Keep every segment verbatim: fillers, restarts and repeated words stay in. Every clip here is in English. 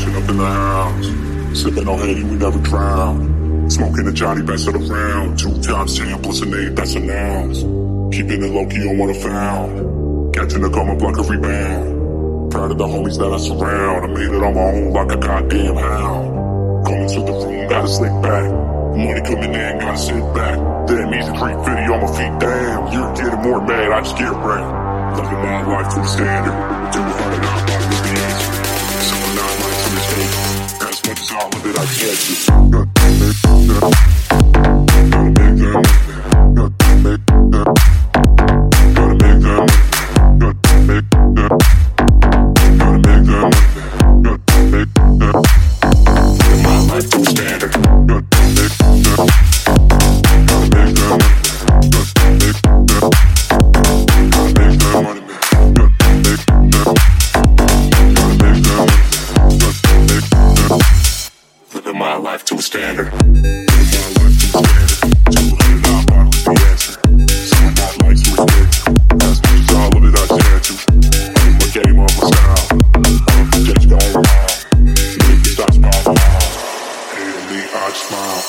commotion up in the house. Sipping on Haiti, we never drown. Smoking a Johnny, best of the round. Two times ten plus an eight, that's an ounce. Keeping it low-key on what I found. Catching the come up like a rebound. Proud of the homies that I surround. I made it on my own like a goddamn hound. Coming to the room, gotta slick back. Money coming in, gotta sit back. Damn, easy three fifty on my feet, damn. You're getting more mad, I just get wrecked. Living my life to the standard. two hundred out, not with the answer. Someone not like to mistake. As much as all of it, I can't do. Gotta make that money. Gotta make that. Gotta make that money. Gotta make that. Gotta make that money. Gotta make that. Living my life to the standard. Gotta make that. Gotta make that money. Gotta make that. Gotta make that money. Living my life to a standard. Living my life to a standard. two hundred dollar bottle is the answer. Someone not likes to respect. As much as all of it I share to. I'm my game on my style. I'm a just going wild. Make it stop smiling. Hate on me, I just smile.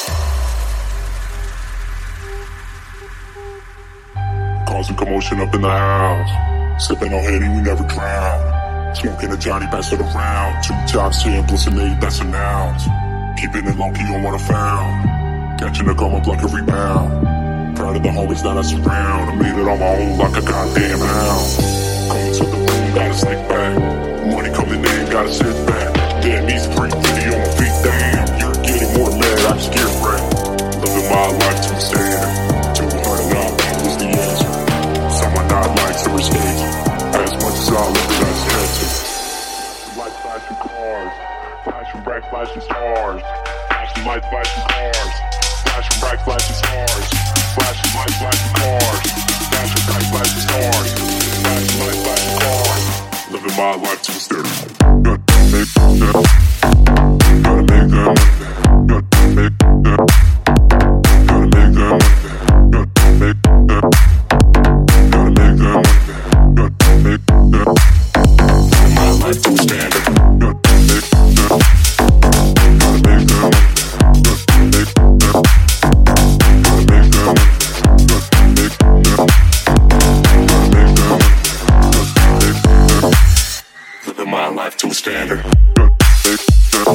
Causing commotion up in the house. Sipping on Haiti, we never drown. Smoking a Johnny, best of the round. Two times ten plus an eight, that's an ounce. Keeping it low-key on what I found. Catching the come up like a rebound. Proud of the homies that I surround. I made it on my own like a goddamn hound. Coming to the room, gotta slick back. Money coming in, gotta sit back. Damn, easy three fifty on my feet, damn. You're getting more mad, I just get wrecked. Living my life to the standard. two hundred dollars was the answer. Someone not like to escape. As much as all of it I said to. Like flashing cars. Flashing bright, flashing stars. Flashing light, flashing cars. Flashing bright, flashing stars. Flashing light, flashing cars. Flashing bright, flashing stars. Flashing light, flashing cars. Living my life to the stereo. Gotta make that. Gotta make that money. Gotta make that. Gotta make that money. Gotta make that. Gotta make that money. Gotta make that. Living my life to the standard. Gotta make that. Gotta make that money. Gotta make that. Gotta make that money. Gotta make that. Gotta make that money. Gotta make that. Living my life to a standard. Gotta make that.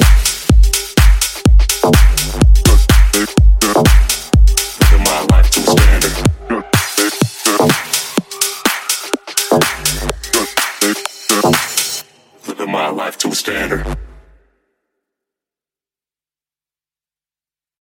Gotta make that. Living my life to a standard. Gotta make that. Gotta make that. Living my life to a standard.